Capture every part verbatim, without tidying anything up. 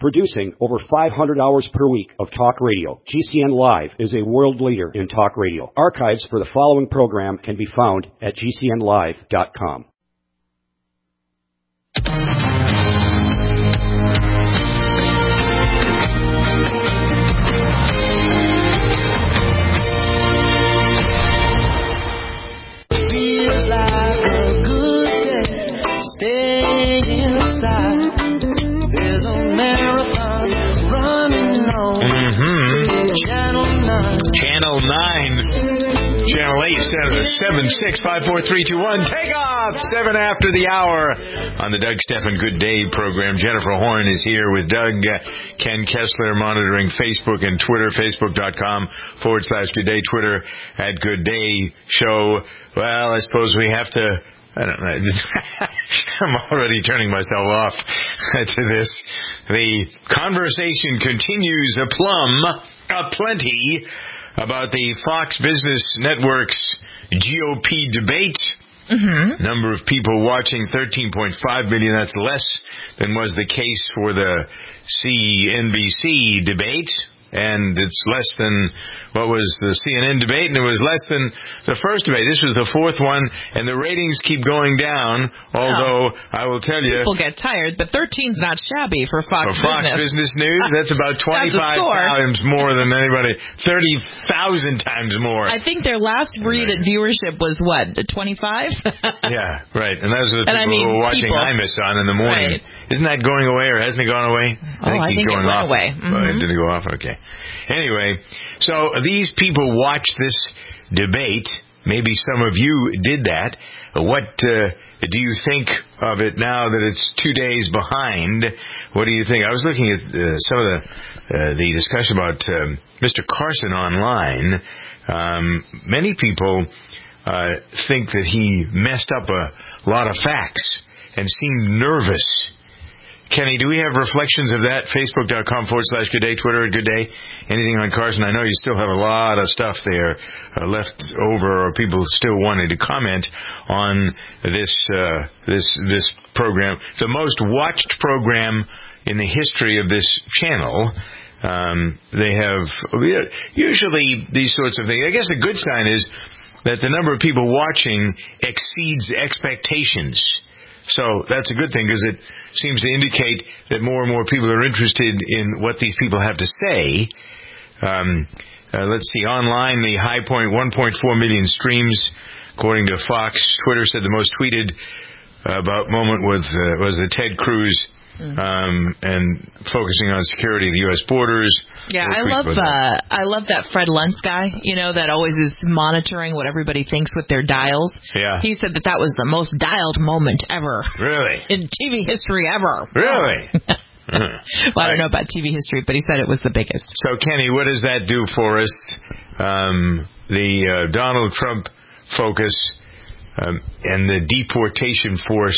Producing over five hundred hours per week of talk radio, G C N Live is a world leader in talk radio. Archives for the following program can be found at G C N live dot com. Feels like a good day. Stay inside. There's a marathon running on mm-hmm. Channel nine. Channel nine. Channel eight, seven six five four three two one. Take off! Seven after the hour on the Doug Stephan Good Day program. Jennifer Horn is here with Doug. Uh, Ken Kessler monitoring Facebook and Twitter. Facebook.com forward slash Good Day. Twitter at Good Day Show. Well, I suppose we have to... I don't know. I'm already turning myself off to this. The conversation continues aplomb, aplenty, about the Fox Business Network's G O P debate. Mm-hmm. Number of people watching, thirteen point five million. That's less than was the case for the C N B C debate. And it's less than what was the C N N debate, and it was less than the first debate. This was the fourth one, and the ratings keep going down, although oh. I will tell you... People get tired, but thirteen's not shabby for Fox for Fox Business. Business News. That's about twenty-five times more than anybody. thirty thousand times more. I think their last read at viewership was, what, twenty-five? Yeah, right. And those are the people I mean, who are watching people. Imus on in the morning. Right. Isn't that going away, or hasn't it gone away? Oh, I think, I think it going went off. away. Mm-hmm. Well, did it go off? Okay. Anyway, so these people watch this debate. Maybe some of you did that. What uh, do you think of it now that it's two days behind? What do you think? I was looking at uh, some of the uh, the discussion about um, Mister Carson online. Um, many people uh, think that he messed up a lot of facts and seemed nervous. Kenny, do we have reflections of that? Facebook.com forward slash Good Day, Twitter at Good Day. Anything on Carson? I know you still have a lot of stuff there uh, left over, or people still wanting to comment on this uh, this this program. The most watched program in the history of this channel. Um, they have usually these sorts of things. I guess a good sign is that the number of people watching exceeds expectations. So that's a good thing, because it seems to indicate that more and more people are interested in what these people have to say. Um, uh, let's see, online, the high point, one point four million streams, according to Fox. Twitter said the most tweeted uh, about moment was, uh, was the Ted Cruz Mm-hmm. Um, and focusing on security of the U S borders. Yeah, I love uh, I love that Fred Luntz guy, you know, that always is monitoring what everybody thinks with their dials. Yeah. He said that that was the most dialed moment ever. Really? In T V history ever. Really? Well, I don't know about T V history, but he said it was the biggest. So, Kenny, what does that do for us? Um, the uh, Donald Trump focus um, and the deportation force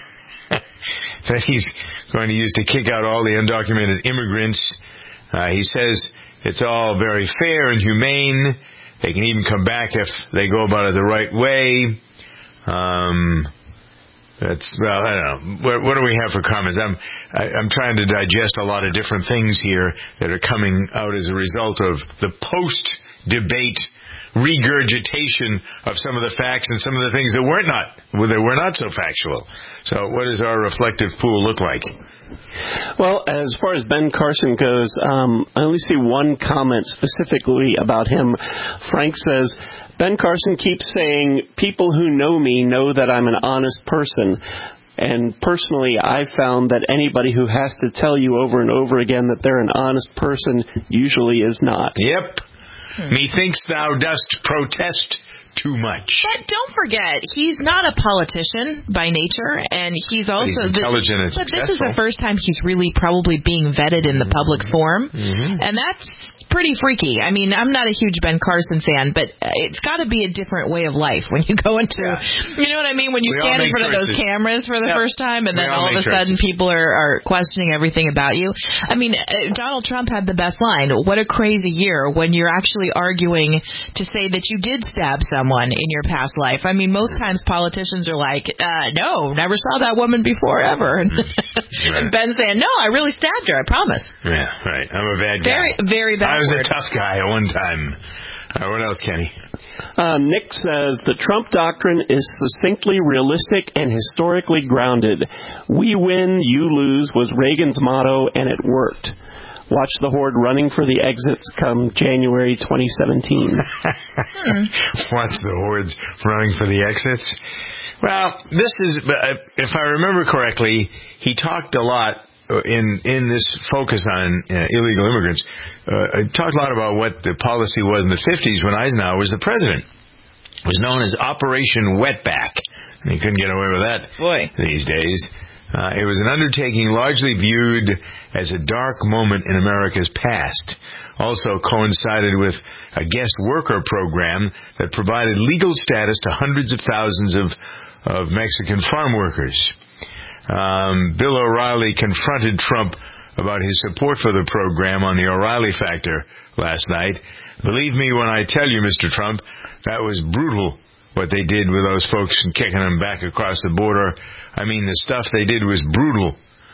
that he's going to use to kick out all the undocumented immigrants. Uh, he says it's all very fair and humane. They can even come back if they go about it the right way. Um, that's, well, I don't know. What, what do we have for comments? I'm, I, I'm trying to digest a lot of different things here that are coming out as a result of the post-debate regurgitation of some of the facts and some of the things that were not well, that were not so factual. So what does our reflective pool look like? Well, as far as Ben Carson goes, um, I only see one comment specifically about him. Frank says, Ben Carson keeps saying, people who know me know that I'm an honest person. And personally, I've found that anybody who has to tell you over and over again that they're an honest person usually is not. Yep. Methinks thou dost protest too much. But don't forget, he's not a politician by nature, and he's also... But he's intelligent and But successful. this is the first time he's really probably being vetted in the public forum, mm-hmm. and that's pretty freaky. I mean, I'm not a huge Ben Carson fan, but it's got to be a different way of life when you go into... Yeah. You know what I mean? When you we stand in front choices. of those cameras for the yep. first time, and we then all, all of a choices. sudden people are, are questioning everything about you. I mean, uh, Donald Trump had the best line. What a crazy year when you're actually arguing to say that you did stab someone. someone in your past life. I mean, most times politicians are like, uh, no, never saw that woman before ever. And, right. and Ben saying, no, I really stabbed her, I promise. Yeah, right. I'm a bad guy. Very, very bad. I was word. a tough guy at one time. Uh, what else, Kenny? Uh, Nick says, the Trump doctrine is succinctly realistic and historically grounded. We win, you lose was Reagan's motto, and it worked. Watch the horde running for the exits come January twenty seventeen. hmm. Watch the hordes running for the exits. Well, this is, if I remember correctly, he talked a lot in in this focus on uh, illegal immigrants. Uh, talked a lot about what the policy was in the fifties when Eisenhower was the president. It was known as Operation Wetback. And he couldn't get away with that Boy. these days. Uh, it was an undertaking largely viewed as a dark moment in America's past. Also coincided with a guest worker program that provided legal status to hundreds of thousands of, of Mexican farm workers. Um, Bill O'Reilly confronted Trump about his support for the program on the O'Reilly Factor last night. Believe me when I tell you, Mister Trump, that was brutal what they did with those folks and kicking them back across the border. I mean, the stuff they did was brutal.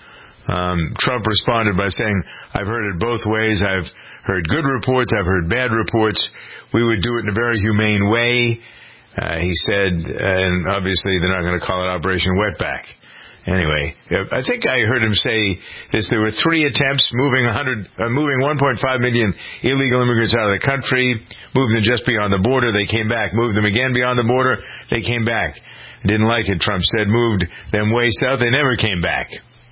Um, Trump responded by saying, I've heard it both ways. I've heard good reports. I've heard bad reports. We would do it in a very humane way. Uh, he said, and obviously they're not going to call it Operation Wetback. Anyway, I think I heard him say this. There were three attempts moving one hundred, uh, moving one point five million illegal immigrants out of the country, moved them just beyond the border. They came back. Moved them again beyond the border. They came back. Didn't like it, Trump said. Moved them way south. They never came back.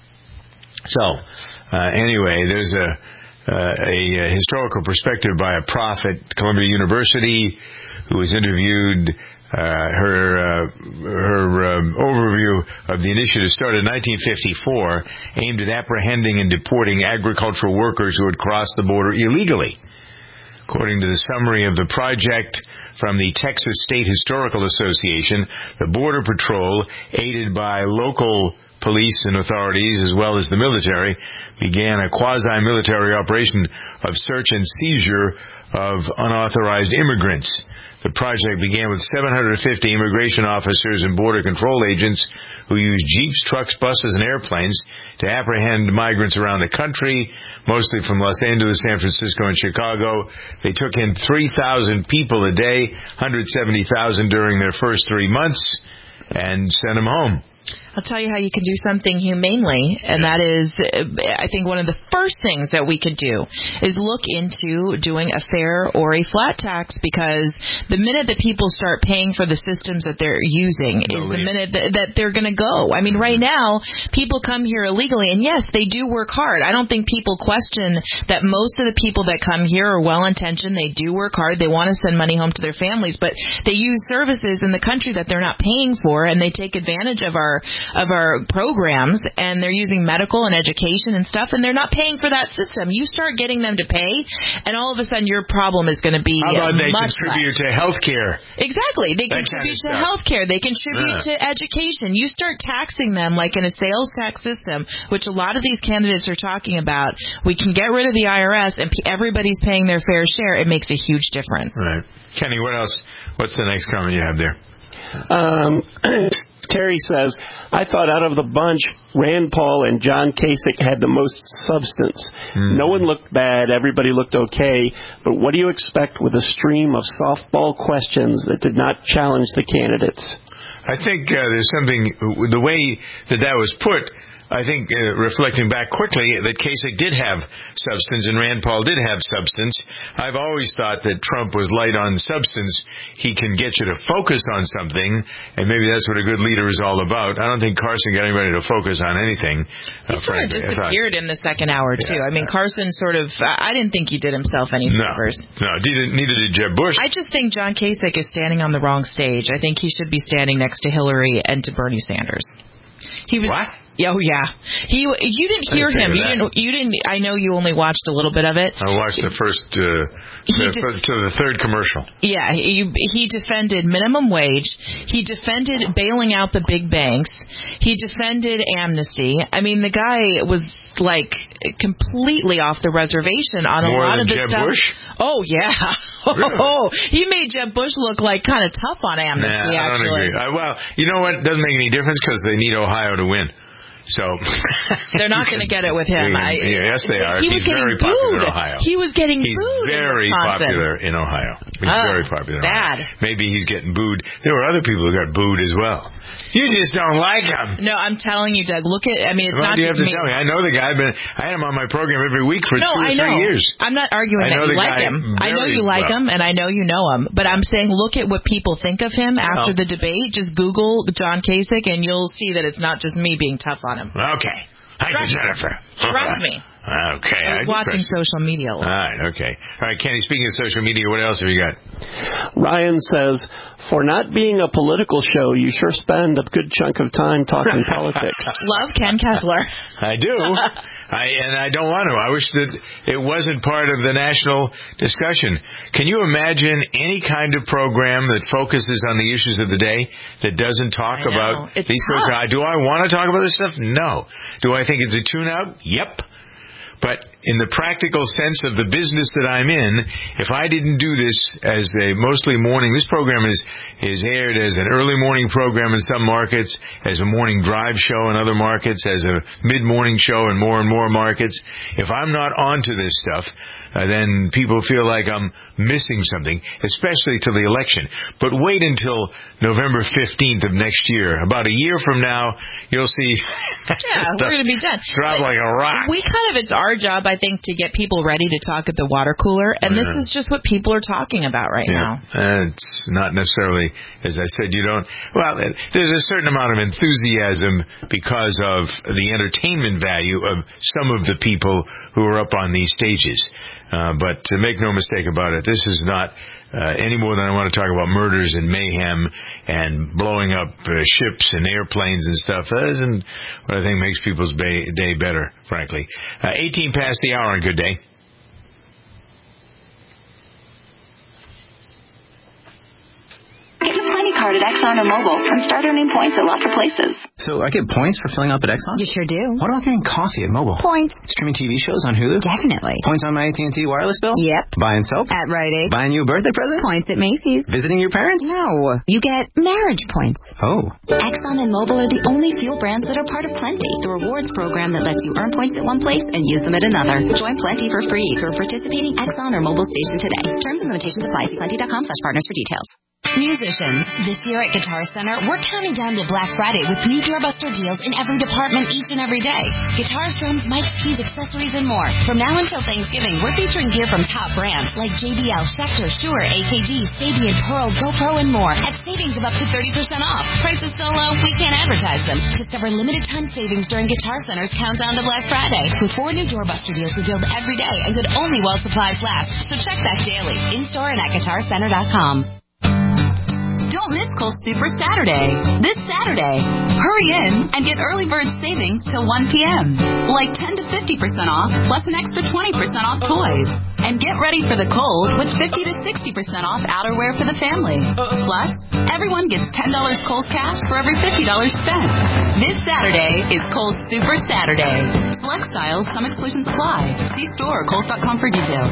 So, uh, anyway, there's a, uh, a, a historical perspective by a prof at Columbia University who was interviewed. Uh, her uh, her um, overview of the initiative started in nineteen fifty-four, aimed at apprehending and deporting agricultural workers who had crossed the border illegally. According to the summary of the project from the Texas State Historical Association, the Border Patrol, aided by local police and authorities as well as the military, began a quasi-military operation of search and seizure of unauthorized immigrants. The project began with seven hundred fifty immigration officers and border control agents who used jeeps, trucks, buses, and airplanes to apprehend migrants around the country, mostly from Los Angeles, San Francisco, and Chicago. They took in three thousand people a day, one hundred seventy thousand during their first three months, and sent them home. I'll tell you how you can do something humanely, and that is, I think one of the first things that we could do is look into doing a fair or a flat tax, because the minute that people start paying for the systems that they're using is the minute that, that they're going to go. I mean, right now, people come here illegally, and yes, they do work hard. I don't think people question that most of the people that come here are well-intentioned. They do work hard. They want to send money home to their families, but they use services in the country that they're not paying for, and they take advantage of our of our programs, and they're using medical and education and stuff, and they're not paying for that system. You start getting them to pay, and all of a sudden your problem is going to be How about they much contribute less. to health care? Exactly. They That contribute kind of to stuff. health care. They contribute Yeah. to education. You start taxing them like in a sales tax system, which a lot of these candidates are talking about. We can get rid of the I R S, and p- everybody's paying their fair share. It makes a huge difference. Right. Kenny, what else? What's the next comment you have there? Um, Terry says, I thought out of the bunch, Rand Paul and John Kasich had the most substance. Mm. No one looked bad. Everybody looked okay. But what do you expect with a stream of softball questions that did not challenge the candidates? I think uh, there's something, the way that that was put, I think, uh, reflecting back quickly, that Kasich did have substance and Rand Paul did have substance. I've always thought that Trump was light on substance. He can get you to focus on something, and maybe that's what a good leader is all about. I don't think Carson got anybody to focus on anything. He uh, sort of disappeared in the second hour, too. Yeah, I mean, yeah. Carson sort of, I didn't think he did himself any no, favors. No, neither, neither did Jeb Bush. I just think John Kasich is standing on the wrong stage. I think he should be standing next to Hillary and to Bernie Sanders. He was, what? Oh yeah, he. You didn't hear him. You didn't. You didn't. I know you only watched a little bit of it. I watched the first uh, the, def- to the third commercial. Yeah, he he defended minimum wage. He defended bailing out the big banks. He defended amnesty. I mean, the guy was like completely off the reservation on a More lot than of the Jeb stuff. Bush? Oh yeah. Really? Oh, he made Jeb Bush look like kind of tough on amnesty. Nah, I don't actually, agree. I, well, you know what? It doesn't make any difference because they need Ohio to win. So they're not going to get it with him. I, yeah, yes, they are. He He's was getting very booed. popular in Ohio. He was getting he's booed. very in popular in Ohio. He's oh, very popular. In bad. Ohio. Maybe he's getting booed. There were other people who got booed as well. You just don't like him. No, I'm telling you, Doug. Look at. I mean, it's well, not you just have to me. tell me. I know the guy. I've been. I had him on my program every week for no, two or I know. three years. I'm not arguing I that you like him. I know you like well. him, and I know you know him. But I'm saying, look at what people think of him after well. the debate. Just Google John Kasich, and you'll see that it's not just me being tough on him. Okay. Hi, Jennifer. Trust me. Okay. I was watching social media a lot. All right, okay. All right, Kenny, speaking of social media, what else have you got? Ryan says, for not being a political show, you sure spend a good chunk of time talking politics. Love Ken Kessler. I do. I and I don't want to. I wish that it wasn't part of the national discussion. Can you imagine any kind of program that focuses on the issues of the day that doesn't talk about it's these tough. sorts of, do I want to talk about this stuff? No. Do I think it's a tune-out? Yep. But in the practical sense of the business that I'm in, if I didn't do this as a mostly morning, this program is, is aired as an early morning program in some markets, as a morning drive show in other markets, as a mid-morning show in more and more markets. If I'm not onto this stuff, uh, then people feel like I'm missing something, especially to the election. But wait until November fifteenth of next year. About a year from now, you'll see yeah, we're going to be done. Drop but like a rock. We kind of, it's our job, I think, to get people ready to talk at the water cooler, and oh, this yeah. is just what people are talking about right yeah. now. Uh, it's not necessarily, as I said, you don't, well, there's a certain amount of enthusiasm because of the entertainment value of some of the people who are up on these stages. Uh, but to make no mistake about it, this is not uh, any more than I want to talk about murders and mayhem and blowing up uh, ships and airplanes and stuff. That isn't what I think makes people's day, day better, frankly. Uh, eighteen past the hour on Good Day. Get your Plenty card at Exxon or Mobil and start earning points at lots of places. So I get points for filling up at Exxon? You sure do. What about getting coffee at Mobil? Points. Streaming T V shows on Hulu? Definitely. Points on my A T and T wireless bill? Yep. Buying soap? At Rite Aid. Buying you a birthday present? Points at Macy's. Visiting your parents? No. You get marriage points. Oh. Exxon and Mobil are the only fuel brands that are part of Plenty, the rewards program that lets you earn points at one place and use them at another. Join Plenty for free through a participating Exxon or Mobil station today. Terms and limitations apply. See plenty dot com slash partners for details. Musicians, this year at Guitar Center, we're counting down to Black Friday with new doorbuster deals in every department each and every day. Guitars, drums, mics, keys, accessories, and more. From now until Thanksgiving, we're featuring gear from top brands like J B L, Schecter, Shure, A K G, Sabian, Pearl, GoPro, and more at savings of up to thirty percent off. Prices so low, we can't advertise them. Discover limited time savings during Guitar Center's Countdown to Black Friday. With four new doorbuster deals revealed every day and good only while supplies last. So check back daily, in-store and at guitar center dot com. Don't miss Kohl's Super Saturday. This Saturday, hurry in and get early bird savings till one p.m. Like ten to fifty percent off, plus an extra twenty percent off toys. And get ready for the cold with fifty to sixty percent off outerwear for the family. Plus, everyone gets ten dollars Kohl's cash for every fifty dollars spent. This Saturday is Kohl's Super Saturday. Select styles, some exclusions apply. See store or Kohls dot com for details.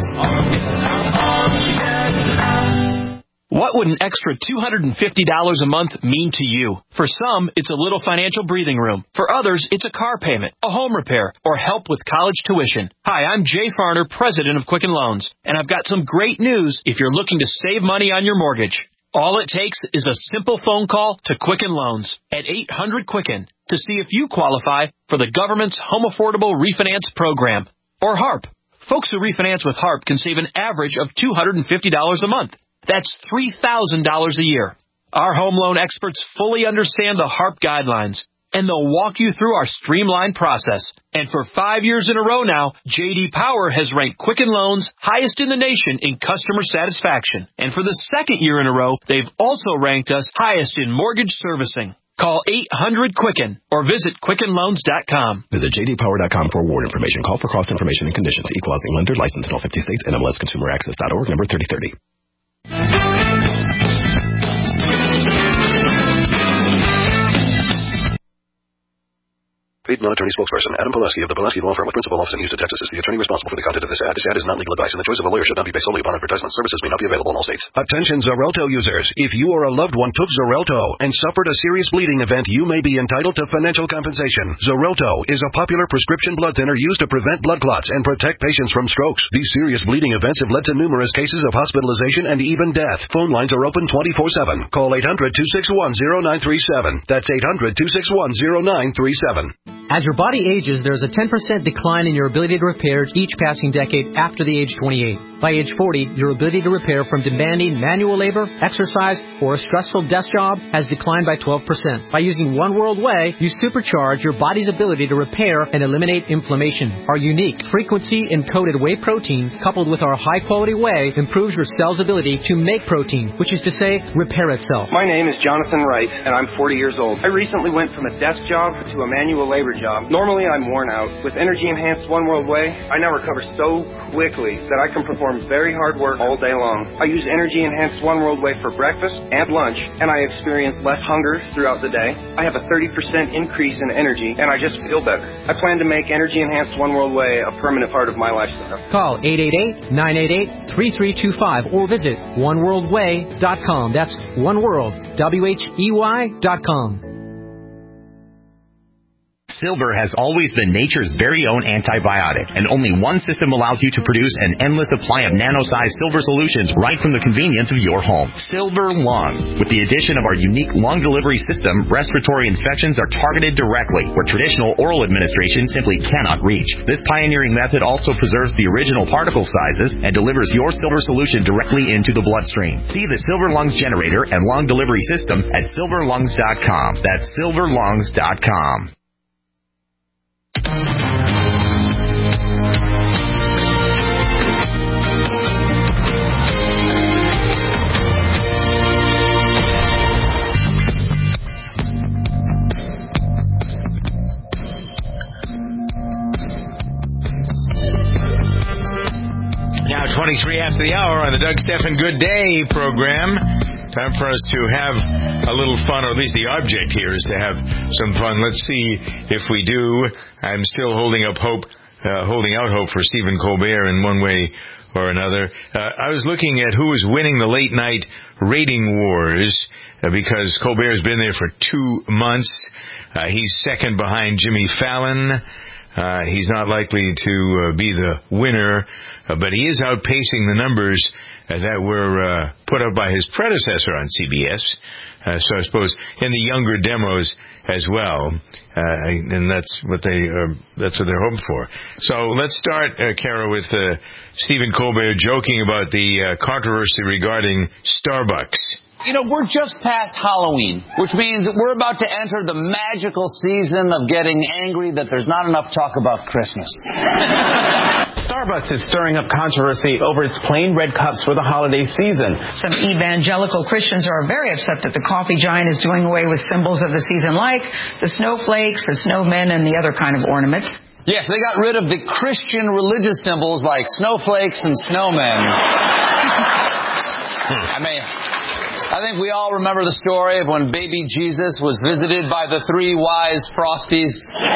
What would an extra two hundred fifty dollars a month mean to you? For some, it's a little financial breathing room. For others, it's a car payment, a home repair, or help with college tuition. Hi, I'm Jay Farner, president of Quicken Loans, and I've got some great news if you're looking to save money on your mortgage. All it takes is a simple phone call to Quicken Loans at eight hundred Quicken to see if you qualify for the government's Home Affordable Refinance Program, or HARP. Folks who refinance with HARP can save an average of two hundred fifty dollars a month. That's three thousand dollars a year. Our home loan experts fully understand the HARP guidelines, and they'll walk you through our streamlined process. And for five years in a row now, J D Power has ranked Quicken Loans highest in the nation in customer satisfaction. And for the second year in a row, they've also ranked us highest in mortgage servicing. Call eight hundred Quicken or visit Quicken Loans dot com. Visit J D Power dot com for award information. Call for cost information and conditions. Equal housing lender licensed in all fifty states. N M L S Consumer Access dot org, number thirty thirty. Paid non-attorney spokesperson Adam Pulaski of the Pulaski Law Firm with principal office in Houston, Texas, is the attorney responsible for the content of this ad. This ad is not legal advice, and the choice of a lawyer should not be based solely upon advertisement. Services may not be available in all states. Attention Xarelto users. If you or a loved one took Xarelto and suffered a serious bleeding event, you may be entitled to financial compensation. Xarelto is a popular prescription blood thinner used to prevent blood clots and protect patients from strokes. These serious bleeding events have led to numerous cases of hospitalization and even death. Phone lines are open twenty-four seven. Call eight hundred, two six one, zero nine three seven. That's eight hundred, two six one, zero nine three seven. As your body ages, there's a ten percent decline in your ability to repair each passing decade after the age twenty-eight. By age forty, your ability to repair from demanding manual labor, exercise, or a stressful desk job has declined by twelve percent. By using One World Whey, you supercharge your body's ability to repair and eliminate inflammation. Our unique frequency-encoded whey protein, coupled with our high-quality whey, improves your cell's ability to make protein, which is to say, repair itself. My name is Jonathan Wright, and I'm forty years old. I recently went from a desk job to a manual labor job. Normally, I'm worn out. With energy-enhanced One World Whey, I now recover so quickly that I can perform very hard work all day long. I use energy-enhanced One World Whey for breakfast and lunch, and I experience less hunger throughout the day. I have a thirty percent increase in energy, and I just feel better. I plan to make energy-enhanced One World Whey a permanent part of my lifestyle. Call eight eight eight, nine eight eight, three three two five or visit one world whey dot com. That's oneworld, W H E Y dot com. Silver has always been nature's very own antibiotic, and only one system allows you to produce an endless supply of nano-sized silver solutions right from the convenience of your home. Silver Lungs. With the addition of our unique lung delivery system, respiratory infections are targeted directly, where traditional oral administration simply cannot reach. This pioneering method also preserves the original particle sizes and delivers your silver solution directly into the bloodstream. See the Silver Lungs generator and lung delivery system at silver lungs dot com. That's silver lungs dot com. Now, twenty-three after the hour on the Doug Stephan Good Day program. Time for us to have a little fun, or at least the object here is to have some fun. Let's see if we do. I'm still holding up hope, uh, holding out hope for Stephen Colbert in one way or another. Uh, I was looking at who was winning the late night rating wars uh, because Colbert's been there for two months. Uh, he's second behind Jimmy Fallon. Uh, he's not likely to uh, be the winner, uh, but he is outpacing the numbers uh, that were uh, put up by his predecessor on C B S. Uh, so I suppose in the younger demos as well, uh, and that's what they uh, that's what they're hoping for. So let's start, uh, Kara, with uh, Stephen Colbert joking about the uh, controversy regarding Starbucks. You know, we're just past Halloween, which means that we're about to enter the magical season of getting angry that there's not enough talk about Christmas. Starbucks is stirring up controversy over its plain red cups for the holiday season. Some evangelical Christians are very upset that the coffee giant is doing away with symbols of the season like the snowflakes, the snowmen, and the other kind of ornaments. Yes, they got rid of the Christian religious symbols like snowflakes and snowmen. I mean, I think we all remember the story of when baby Jesus was visited by the three wise Frosties.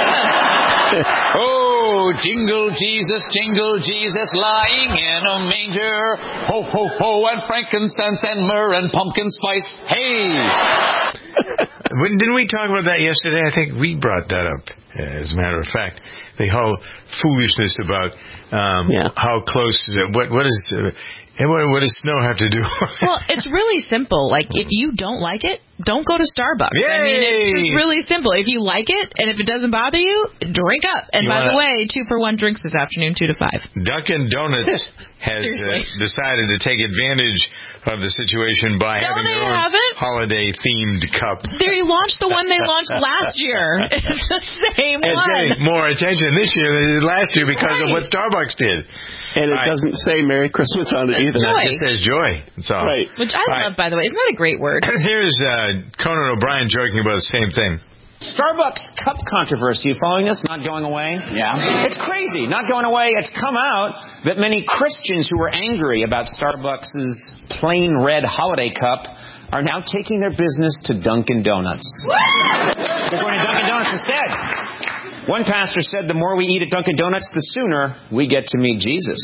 Oh, jingle Jesus, jingle Jesus, lying in a manger. Ho, ho, ho, and frankincense and myrrh and pumpkin spice. Hey! Didn't we talk about that yesterday? I think we brought that up, as a matter of fact. The whole foolishness about um, yeah. how close, what what is... Uh, And what, what does snow have to do? Well, it's really simple. Like, if you don't like it, don't go to Starbucks. Yay! I mean, it's just really simple. If you like it, and if it doesn't bother you, drink up. And you by wanna... the way, two for one drinks this afternoon, two to five. Dunkin' Donuts has uh, decided to take advantage of the situation by no, having their own haven't. holiday-themed cup. They launched the one they launched last year. It's the same it's one. It's getting more attention this year than it did last year because right. of what Starbucks did. And it right. doesn't say Merry Christmas on it either. Joy. It says joy. That's all. Right. Which I All love, right. by the way. Isn't that a great word? Here's uh, Conan O'Brien joking about the same thing. Starbucks cup controversy. You following this? Not going away? Yeah. It's crazy. Not going away. It's come out that many Christians who were angry about Starbucks' plain red holiday cup are now taking their business to Dunkin' Donuts. They're going to Dunkin' Donuts instead. One pastor said the more we eat at Dunkin' Donuts, the sooner we get to meet Jesus.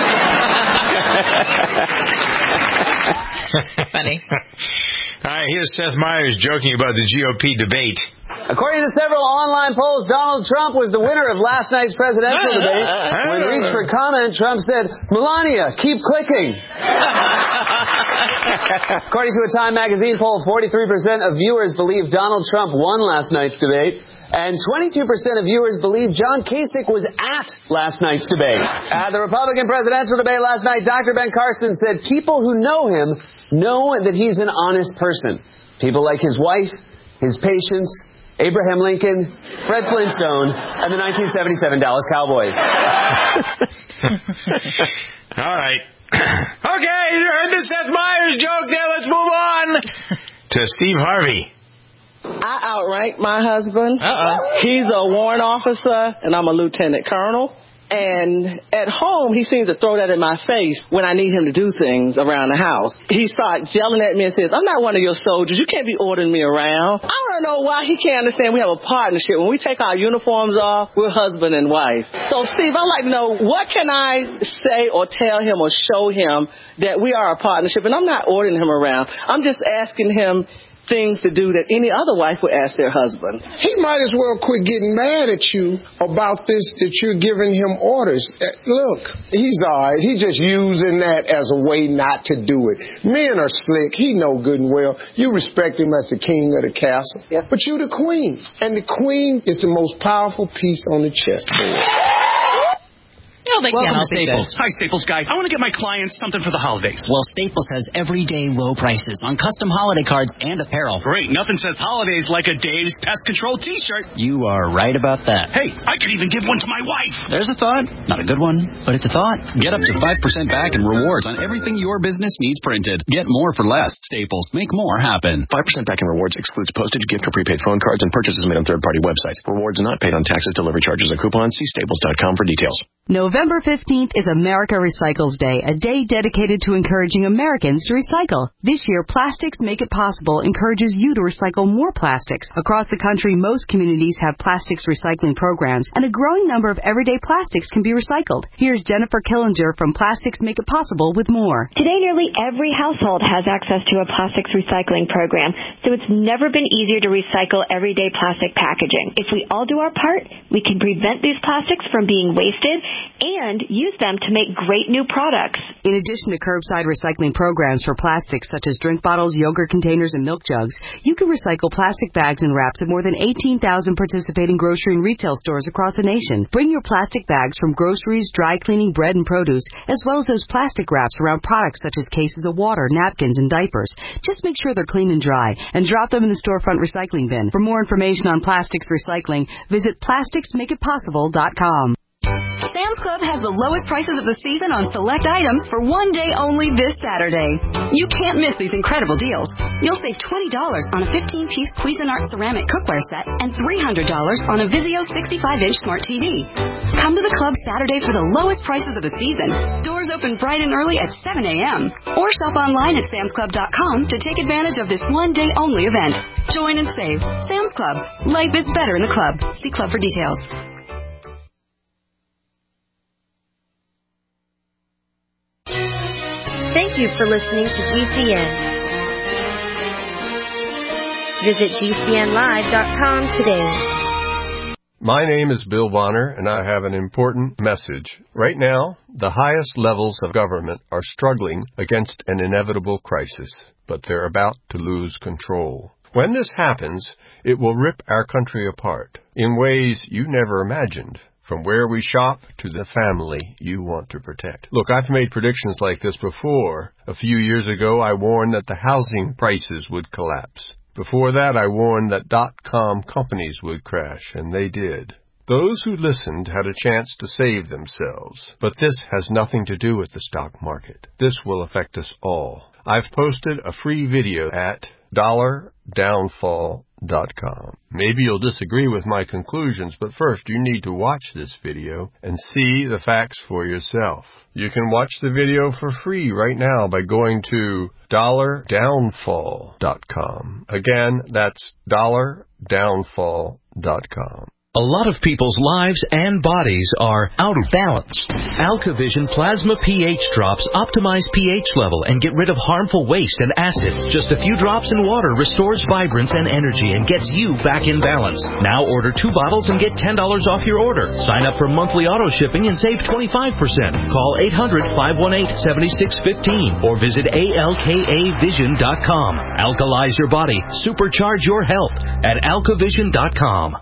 Funny. All right, here's Seth Meyers joking about the G O P debate. According to several online polls, Donald Trump was the winner of last night's presidential debate. When reached for comment, Trump said, "Melania, keep clicking." According to a Time magazine poll, forty-three percent of viewers believe Donald Trump won last night's debate. And twenty-two percent of viewers believe John Kasich was at last night's debate. At the Republican presidential debate last night, Doctor Ben Carson said people who know him know that he's an honest person. People like his wife, his patients, Abraham Lincoln, Fred Flintstone, and the nineteen seventy-seven Dallas Cowboys. All right. Okay, you heard the Seth Meyers joke there. Let's move on to Steve Harvey. I outrank my husband. Uh-oh. He's a warrant officer, and I'm a lieutenant colonel. And at home, he seems to throw that in my face when I need him to do things around the house. He starts yelling at me and says, "I'm not one of your soldiers. You can't be ordering me around." I don't know why he can't understand we have a partnership. When we take our uniforms off, we're husband and wife. So, Steve, I'd like to know, what can I say or tell him or show him that we are a partnership? And I'm not ordering him around. I'm just asking him things to do that any other wife would ask their husband. He might as well quit getting mad at you about this, that you're giving him orders. Uh, Look, he's all right. He's just using that as a way not to do it. Men are slick. He know good and well. You respect him as the king of the castle. Yes. But you're the queen. And the queen is the most powerful piece on the chessboard. No, they Welcome can't to Staples. Hi, Staples guy. I want to get my clients something for the holidays. Well, Staples has everyday low prices on custom holiday cards and apparel. Great. Nothing says holidays like a Dave's Pest Control t-shirt. You are right about that. Hey, I could even give one to my wife. There's a thought. Not a good one, but it's a thought. Get up to five percent back in rewards on everything your business needs printed. Get more for less. Staples. Make more happen. five percent back in rewards excludes postage, gift, or prepaid phone cards and purchases made on third-party websites. Rewards not paid on taxes, delivery charges, or coupons. See staples dot com for details. November fifteenth is America Recycles Day, a day dedicated to encouraging Americans to recycle. This year, Plastics Make It Possible encourages you to recycle more plastics. Across the country, most communities have plastics recycling programs, and a growing number of everyday plastics can be recycled. Here's Jennifer Killinger from Plastics Make It Possible with more. Today, nearly every household has access to a plastics recycling program, so it's never been easier to recycle everyday plastic packaging. If we all do our part, we can prevent these plastics from being wasted and use them to make great new products. In addition to curbside recycling programs for plastics such as drink bottles, yogurt containers, and milk jugs, you can recycle plastic bags and wraps at more than eighteen thousand participating grocery and retail stores across the nation. Bring your plastic bags from groceries, dry cleaning, bread, and produce, as well as those plastic wraps around products such as cases of water, napkins, and diapers. Just make sure they're clean and dry, and drop them in the storefront recycling bin. For more information on plastics recycling, visit plastics make it possible dot com. Sam's Club has the lowest prices of the season on select items for one day only this Saturday. You can't miss these incredible deals. You'll save twenty dollars on a fifteen-piece Cuisinart ceramic cookware set and three hundred dollars on a Vizio sixty-five inch smart T V. Come to the club Saturday for the lowest prices of the season. Doors open bright and early at seven a.m. Or shop online at Sam's Club dot com to take advantage of this one-day only event. Join and save. Sam's Club. Life is better in the club. See club for details. Thank you for listening to G C N. Visit G C N live dot com today. My name is Bill Bonner, and I have an important message. Right now, the highest levels of government are struggling against an inevitable crisis, but they're about to lose control. When this happens, it will rip our country apart in ways you never imagined. From where we shop to the family you want to protect. Look, I've made predictions like this before. A few years ago, I warned that the housing prices would collapse. Before that, I warned that dot-com companies would crash, and they did. Those who listened had a chance to save themselves. But this has nothing to do with the stock market. This will affect us all. I've posted a free video at dollar downfall dot com. Maybe you'll disagree with my conclusions, but first you need to watch this video and see the facts for yourself. You can watch the video for free right now by going to dollar downfall dot com. Again, that's dollar downfall dot com. A lot of people's lives and bodies are out of balance. AlkaVision Plasma pH drops optimize pH level and get rid of harmful waste and acid. Just a few drops in water restores vibrance and energy and gets you back in balance. Now order two bottles and get ten dollars off your order. Sign up for monthly auto shipping and save twenty-five percent. Call eight hundred, five one eight, seven six one five or visit A L K A vision dot com. Alkalize your body. Supercharge your health at alka vision dot com.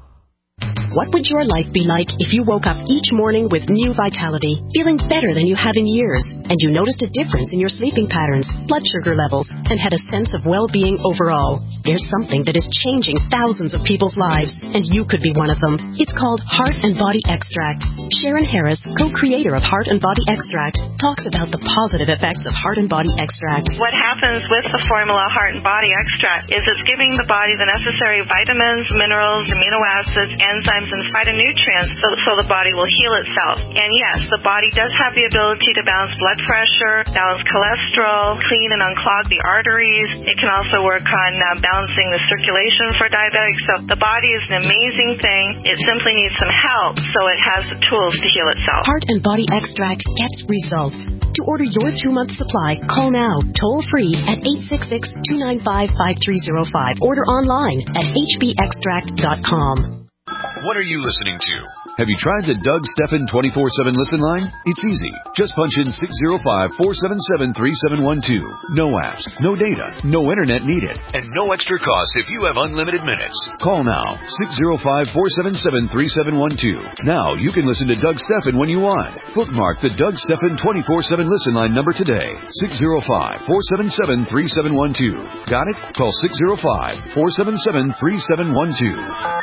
What would your life be like if you woke up each morning with new vitality, feeling better than you have in years, and you noticed a difference in your sleeping patterns, blood sugar levels, and had a sense of well-being overall? There's something that is changing thousands of people's lives, and you could be one of them. It's called Heart and Body Extract. Sharon Harris, co-creator of Heart and Body Extract, talks about the positive effects of Heart and Body Extract. What happens with the formula Heart and Body Extract is it's giving the body the necessary vitamins, minerals, amino acids, enzymes, and phytonutrients so, so the body will heal itself. And yes, the body does have the ability to balance blood pressure, balance cholesterol, clean and unclog the arteries. It can also work on uh, balancing the circulation for diabetics. So the body is an amazing thing. It simply needs some help so it has the tools to heal itself. Heart and Body Extract gets results. To order your two-month supply, call now, toll-free at eight six six, two nine five, five three zero five. Order online at h b extract dot com. What are you listening to? Have you tried the Doug Stephan twenty-four seven listen line? It's easy. Just punch in six zero five, four seven seven, three seven one two. No apps, no data, no internet needed. And no extra cost if you have unlimited minutes. Call now, six zero five, four seven seven, three seven one two. Now you can listen to Doug Stephan when you want. Bookmark the Doug Stephan twenty-four seven listen line number today. six zero five, four seven seven, three seven one two. Got it? Call six zero five, four seven seven, three seven one two.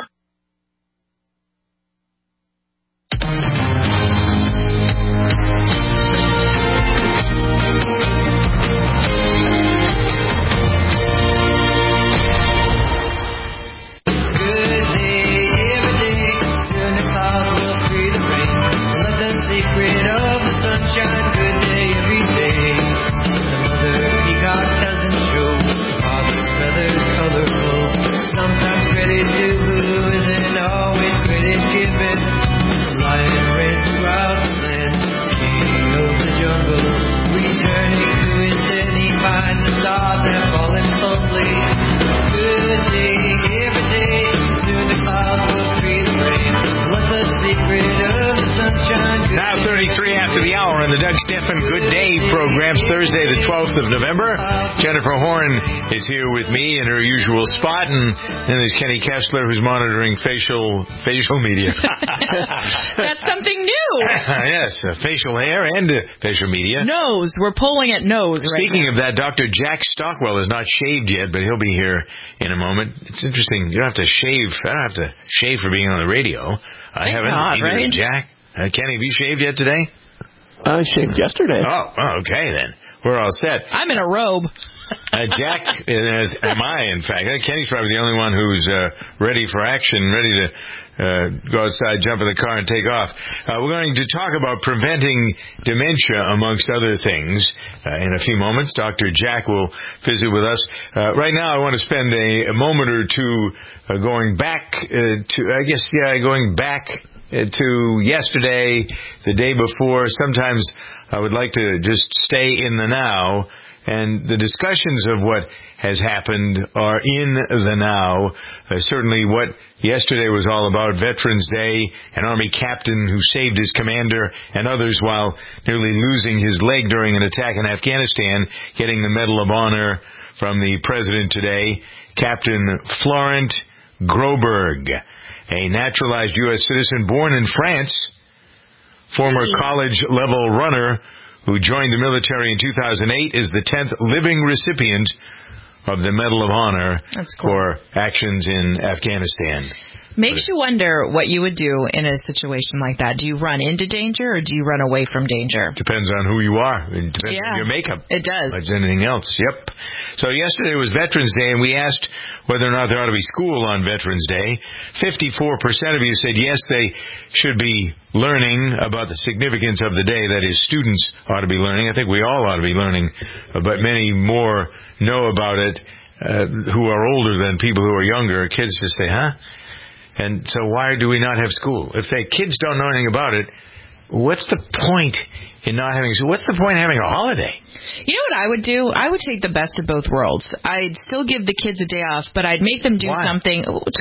Thursday, the twelfth of November. Jennifer Horn is here with me in her usual spot, and then there's Kenny Kessler, who's monitoring facial facial media. That's something new. Yes, uh, facial hair and uh, facial media. Nose. We're pulling at nose right Speaking now. of that, Doctor Jack Stockwell is not shaved yet, but he'll be here in a moment. It's interesting. You don't have to shave. I don't have to shave for being on the radio. I Thank haven't. God, Either right? Jack. Uh, Kenny, have you shaved yet today? I shaved yesterday. Oh, oh, okay then. We're all set. I'm in a robe. uh, Jack, is, am I, in fact. Uh, Kenny's probably the only one who's uh, ready for action, ready to uh, go outside, jump in the car, and take off. Uh, we're going to talk about preventing dementia, amongst other things, uh, in a few moments. Doctor Jack will visit with us. Uh, right now, I want to spend a, a moment or two uh, going back uh, to, I guess, yeah, going back to yesterday, the day before. Sometimes I would like to just stay in the now, and the discussions of what has happened are in the now. Uh, certainly what yesterday was all about, Veterans Day, an Army captain who saved his commander and others while nearly losing his leg during an attack in Afghanistan, getting the Medal of Honor from the President today, Captain Florent Groberg, a naturalized U S citizen born in France, former college-level runner who joined the military in two thousand eight, is the tenth living recipient of the Medal of Honor That's cool. for actions in Afghanistan. Makes you wonder what you would do in a situation like that. Do you run into danger or do you run away from danger? Depends on who you are. It depends yeah, on your makeup. It does. Like anything else. Yep. So yesterday was Veterans Day, and we asked whether or not there ought to be school on Veterans Day. fifty-four percent of you said yes, they should be learning about the significance of the day. That is, students ought to be learning. I think we all ought to be learning, but many more know about it uh, who are older than people who are younger. Kids just say, huh? And so why do we not have school? If the kids don't know anything about it, what's the point in not having school? What's the point in having a holiday? You know what I would do? I would take the best of both worlds. I'd still give the kids a day off, but I'd make them do Why? something.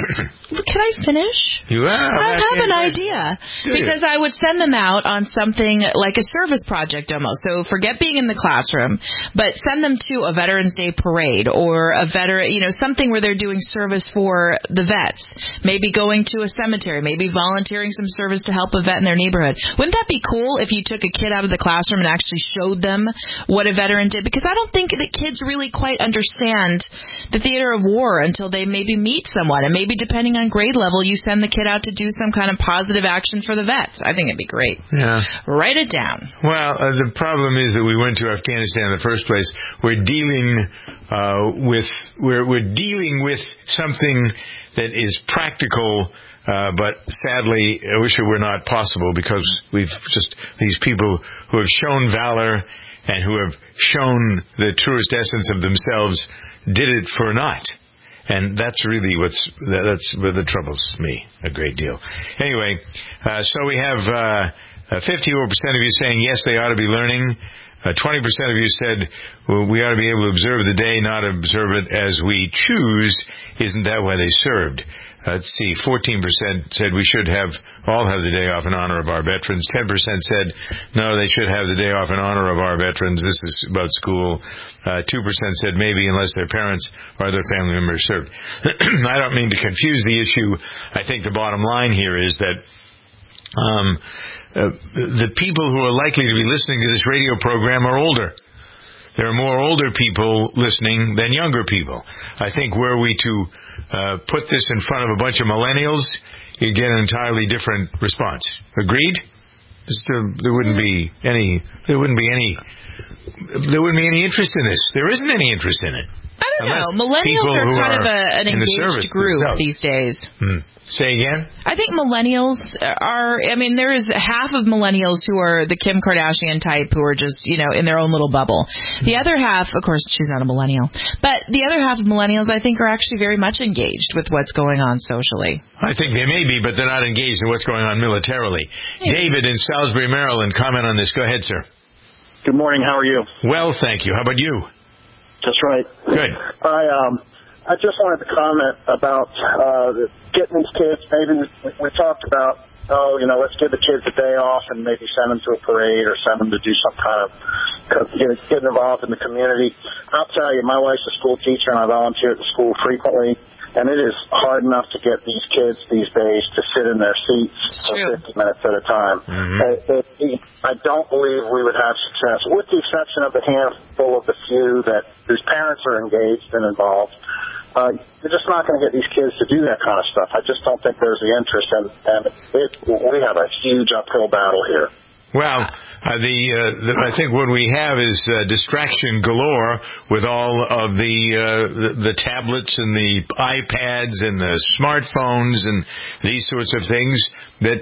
Can I finish? You are. I have an idea. Because I would send them out on something like a service project almost. So forget being in the classroom, but send them to a Veterans Day parade or a veteran, you know, something where they're doing service for the vets. Maybe going to a cemetery, maybe volunteering some service to help a vet in their neighborhood. Wouldn't that be cool if you took a kid out of the classroom and actually showed them what a veteran did? Because I don't think that kids really quite understand the theater of war until they maybe meet someone. And maybe depending on grade level, you send the kid out to do some kind of positive action for the vets. I think it'd be great. Yeah. Write it down. Well, uh, the problem is that we went to Afghanistan in the first place. We're dealing uh, with we're we're dealing with something that is practical. Uh, but sadly, I wish it were not possible, because we've just these people who have shown valor and who have shown the truest essence of themselves did it for naught. And that's really what's that's what that troubles me a great deal. Anyway, uh, so we have uh, fifty-four percent of you saying yes, they ought to be learning. Uh, twenty percent of you said, well, we ought to be able to observe the day, not observe it as we choose. Isn't that why they served? Uh, let's see, fourteen percent said we should have all have the day off in honor of our veterans. ten percent said, no, they should have the day off in honor of our veterans. This is about school. Uh, two percent said maybe unless their parents or other family members served. I don't mean to confuse the issue. I think the bottom line here is that um, uh, the people who are likely to be listening to this radio program are older. There are more older people listening than younger people. I think were we to uh, put this in front of a bunch of millennials, you'd get an entirely different response. Agreed? There, there wouldn't be any. There wouldn't be any. There wouldn't be any interest in this. There isn't any interest in it. I don't know. Millennials are kind are of a, an engaged group themselves. these days. Hmm. Say again? I think millennials are, I mean, there is half of millennials who are the Kim Kardashian type who are just, you know, in their own little bubble. The other half, of course, she's not a millennial, but the other half of millennials, I think, are actually very much engaged with what's going on socially. I think they may be, but they're not engaged in what's going on militarily. Maybe. David in Salisbury, Maryland, comment on this. Go ahead, sir. Good morning. How are you? Well, thank you. How about you? Just right. Good. I um, I just wanted to comment about uh, getting these kids. Maybe we, we talked about, oh, you know, let's give the kids a day off and maybe send them to a parade or send them to do some kind of get, get involved in the community. I'll tell you, my wife's a school teacher and I volunteer at the school frequently. And it is hard enough to get these kids these days to sit in their seats for fifty minutes at a time. Mm-hmm. Uh, it, it, I don't believe we would have success, with the exception of the handful of the few that whose parents are engaged and involved. Uh, you're just not going to get these kids to do that kind of stuff. I just don't think there's the interest, and, and it, we have a huge uphill battle here. Well, uh, the, uh, the I think what we have is uh, distraction galore with all of the, uh, the the tablets and the iPads and the smartphones and these sorts of things that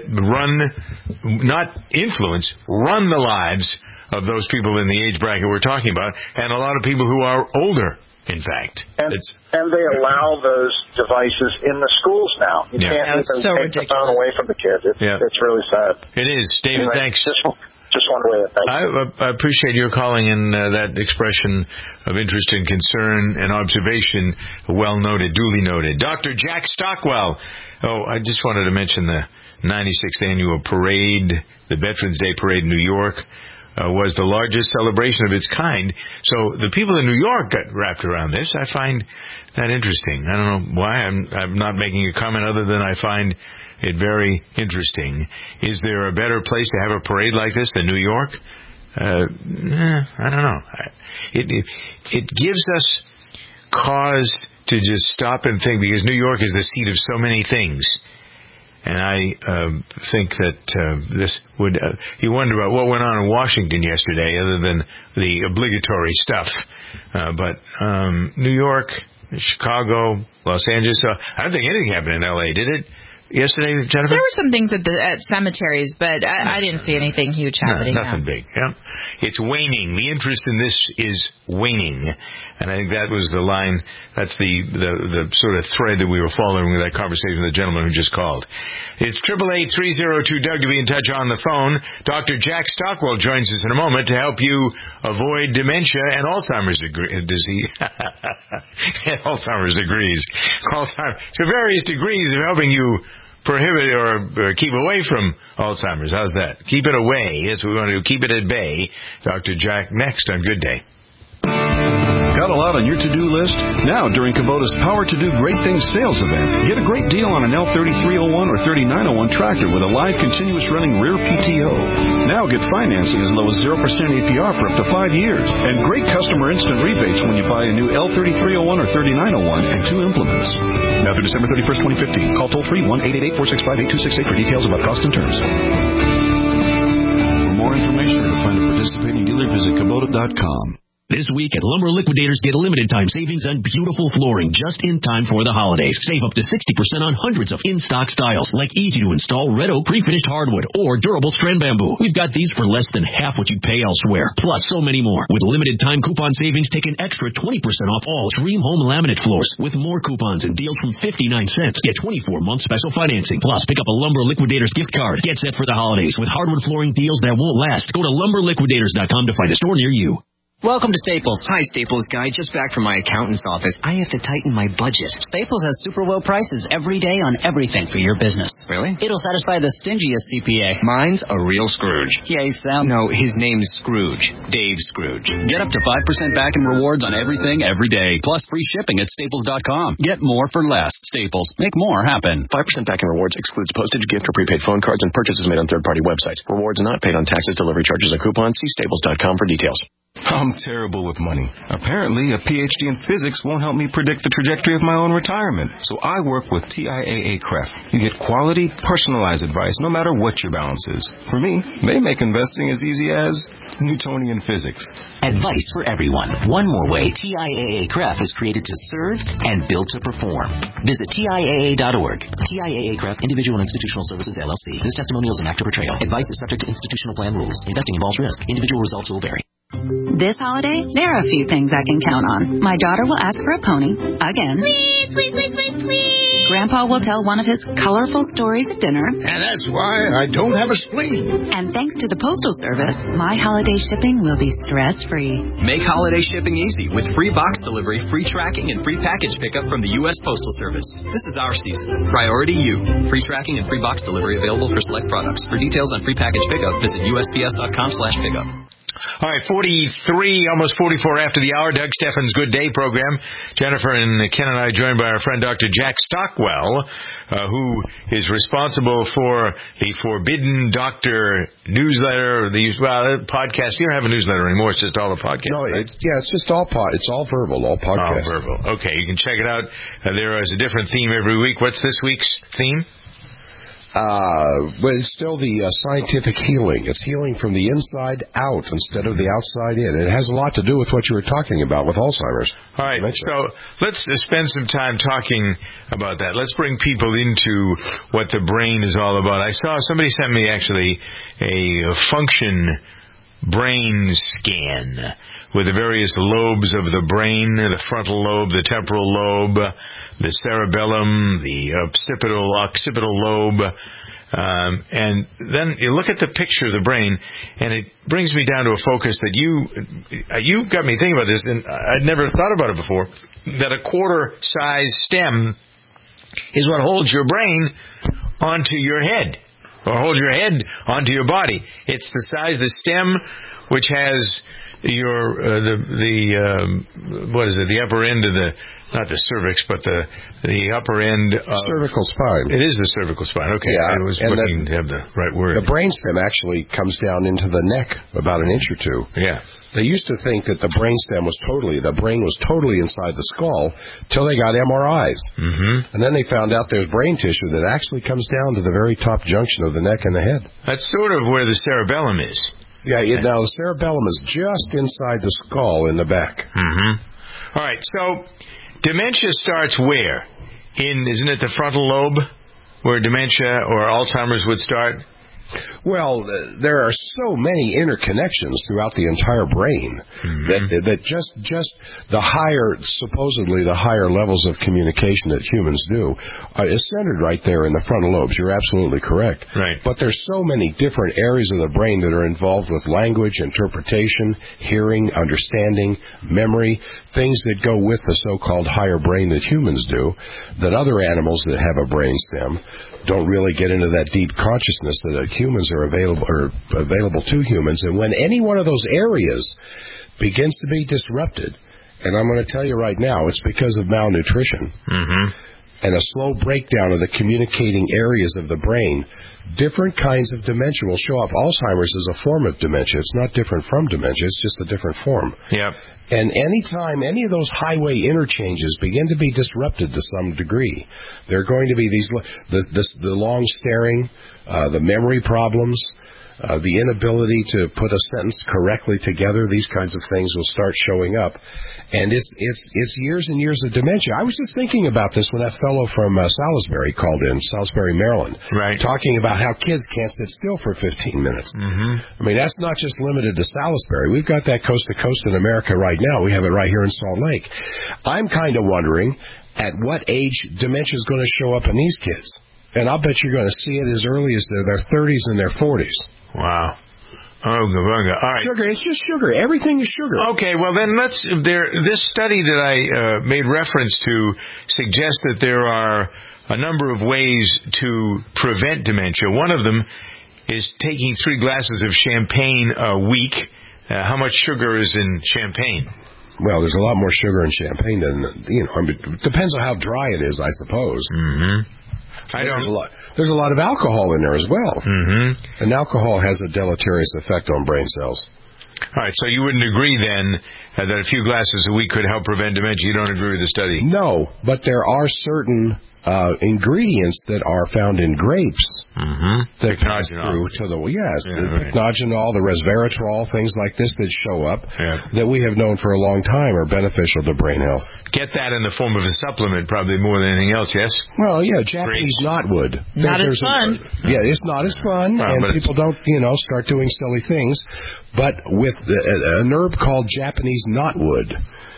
run, not influence, run the lives of those people in the age bracket we're talking about, and a lot of people who are older. In fact, and, it's, and they allow those devices in the schools now. You yeah. can't even so take ridiculous. the phone away from the kids. It's, yeah. it's really sad. It is. David, anyway, thanks. Just, just wanted to thank you. I, I appreciate your calling in uh, that expression of interest and concern and observation. Well noted, duly noted. Doctor Jack Stockwell. Oh, I just wanted to mention the ninety-sixth annual parade, the Veterans Day Parade in New York. Uh, was the largest celebration of its kind. So the people in New York got wrapped around this. I find that interesting. I don't know why. I'm, I'm not making a comment other than I find it very interesting. Is there a better place to have a parade like this than New York? Uh, eh, I don't know. It, it, it gives us cause to just stop and think, because New York is the seat of so many things. And I uh, think that uh, this would... Uh, you wonder about what went on in Washington yesterday, other than the obligatory stuff. Uh, but um, New York, Chicago, Los Angeles... Uh, I don't think anything happened in L A, did it? Yesterday, Jennifer? There were some things at the at cemeteries, but I, I didn't see anything huge happening. No, nothing now. big. Yeah. It's waning. The interest in this is waning. And I think that was the line, that's the, the, the sort of thread that we were following with that conversation with the gentleman who just called. It's eight eight eight, three oh two, D O U G to be in touch on the phone. Doctor Jack Stockwell joins us in a moment to help you avoid dementia and Alzheimer's disease. and Alzheimer's degrees. Alzheimer's, to various degrees of helping you prohibit or, or keep away from Alzheimer's. How's that? Keep it away. That's what we want to do. Keep it at bay. Doctor Jack next on Good Day. Got a lot on your to-do list? Now, during Kubota's Power to Do Great Things sales event, get a great deal on an L thirty-three oh one or thirty-nine oh one tractor with a live continuous running rear P T O. Now get financing as low as zero percent A P R for up to five years. And great customer instant rebates when you buy a new L thirty-three oh one or thirty-nine oh one and two implements. Now through December thirty-first, twenty fifteen. Call toll-free one eight eight eight, four six five, eight two six eight for details about cost and terms. For more information or to find a participating dealer, visit Kubota dot com. This week at Lumber Liquidators, get limited time savings on beautiful flooring just in time for the holidays. Save up to sixty percent on hundreds of in-stock styles, like easy-to-install red oak pre-finished hardwood or durable strand bamboo. We've got these for less than half what you'd pay elsewhere, plus so many more. With limited time coupon savings, take an extra twenty percent off all Dream Home laminate floors. With more coupons and deals from fifty-nine cents, get twenty-four month special financing. Plus, pick up a Lumber Liquidators gift card. Get set for the holidays with hardwood flooring deals that won't last. Go to lumber liquidators dot com to find a store near you. Welcome to Staples. Hi, Staples guy. Just back from my accountant's office. I have to tighten my budget. Staples has super low prices every day on everything for your business. Really? It'll satisfy the stingiest C P A. Mine's a real Scrooge. Yeah, Sam. No, his name's Scrooge. Dave Scrooge. Get up to five percent back in rewards on everything every day. Plus free shipping at staples dot com. Get more for less. Staples. Make more happen. five percent back in rewards excludes postage, gift, or prepaid phone cards and purchases made on third-party websites. Rewards not paid on taxes, delivery charges, and coupons. See staples dot com for details. I'm terrible with money. Apparently, a P H D in physics won't help me predict the trajectory of my own retirement. So I work with T I A A C R E F. You get quality, personalized advice no matter what your balance is. For me, they make investing as easy as Newtonian physics. Advice for everyone. One more way T I A A C R E F is created to serve and built to perform. Visit T I A A dot org. T I A A C R E F, Individual and Institutional Services, L L C. This testimonial is an actor portrayal. Advice is subject to institutional plan rules. Investing involves risk. Individual results will vary. This holiday, there are a few things I can count on. My daughter will ask for a pony, again. Please, please, please, please, please. Grandpa will tell one of his colorful stories at dinner. And that's why I don't have a spleen. And thanks to the Postal Service, my holiday shipping will be stress-free. Make holiday shipping easy with free box delivery, free tracking, and free package pickup from the U S Postal Service. This is our season. Priority you. Free tracking and free box delivery available for select products. For details on free package pickup, visit U S P S dot com slash pickup. All right, forty-three, almost forty-four after the hour, Doug Steffen's Good Day program. Jennifer and Ken and I joined by our friend Doctor Jack Stockwell, uh, who is responsible for the Forbidden Doctor newsletter, the well, podcast. You don't have a newsletter anymore, it's just all a podcast. No, right? it's, yeah, it's just all pod, it's all verbal, all podcast. All verbal. Okay, you can check it out. Uh, there is a different theme every week. What's this week's theme? Uh, well, it's still the uh, scientific healing. It's healing from the inside out instead of the outside in. It has a lot to do with what you were talking about with Alzheimer's. All right, so let's spend some time talking about that. Let's bring people into what the brain is all about. I saw somebody sent me actually a function brain scan with the various lobes of the brain, the frontal lobe, the temporal lobe, the cerebellum, the occipital, occipital lobe, um, and then you look at the picture of the brain, and it brings me down to a focus that you, you got me thinking about this, and I'd never thought about it before, that a quarter-size stem is what holds your brain onto your head, or holds your head onto your body. It's the size of the stem, which has your uh, the the um, what is it? The upper end of the not the cervix, but the the upper end of cervical spine. It is the cervical spine. Okay, yeah, I was and looking the, to have the right word. The brainstem actually comes down into the neck about an inch or two. Yeah. They used to think that the brainstem was totally, the brain was totally inside the skull till they got M R Is. Mm-hmm. And then they found out there's brain tissue that actually comes down to the very top junction of the neck and the head. That's sort of where the cerebellum is. Yeah, it, now the cerebellum is just inside the skull in the back. Mm-hmm. All right, so dementia starts where? In, isn't it the frontal lobe where dementia or Alzheimer's would start? Well, uh, there are so many interconnections throughout the entire brain mm-hmm. that that just just the higher, supposedly the higher levels of communication that humans do uh, is centered right there in the frontal lobes. You're absolutely correct. Right. But there's so many different areas of the brain that are involved with language, interpretation, hearing, understanding, memory, things that go with the so-called higher brain that humans do, that other animals that have a brain stem don't really get into that deep consciousness that uh, humans are available or available to humans. And when any one of those areas begins to be disrupted, and I'm going to tell you right now, it's because of malnutrition mm-hmm. and a slow breakdown of the communicating areas of the brain, different kinds of dementia will show up. Alzheimer's is a form of dementia. It's not different from dementia. It's just a different form. Yep. And anytime any of those highway interchanges begin to be disrupted to some degree, there are going to be these the, the, the long staring, uh, the memory problems, uh, the inability to put a sentence correctly together. These kinds of things will start showing up. And it's it's it's years and years of dementia. I was just thinking about this when that fellow from uh, Salisbury called in, Salisbury, Maryland, right. talking about how kids can't sit still for fifteen minutes. Mm-hmm. I mean, that's not just limited to Salisbury. We've got that coast to coast in America right now. We have it right here in Salt Lake. I'm kind of wondering at what age dementia is going to show up in these kids. And I'll bet you're going to see it as early as their thirties and their forties. Wow. Oh, Gavunga. All right. Sugar. It's just sugar. Everything is sugar. Okay, well then let's. There, this study that I uh, made reference to suggests that there are a number of ways to prevent dementia. One of them is taking three glasses of champagne a week. Uh, how much sugar is in champagne? Well, there's a lot more sugar in champagne than, you know, I mean, it depends on how dry it is, I suppose. Mm-hmm. I don't. There's a lot. There's a lot of alcohol in there as well. Mm-hmm. And alcohol has a deleterious effect on brain cells. All right, so you wouldn't agree then uh, that a few glasses a week could help prevent dementia. You don't agree with the study? No, but there are certain uh, ingredients that are found in grapes mm-hmm. that pass through to the yes, yeah, the right. pycnogenol, the resveratrol, things like this that show up yeah. that we have known for a long time are beneficial to brain health. Get that in the form of a supplement, probably more than anything else. Yes. Well, yeah, Japanese knotwood. Not as fun. A, yeah, it's not as fun, well, and people don't, you know, start doing silly things. But with the, an herb called Japanese knotwood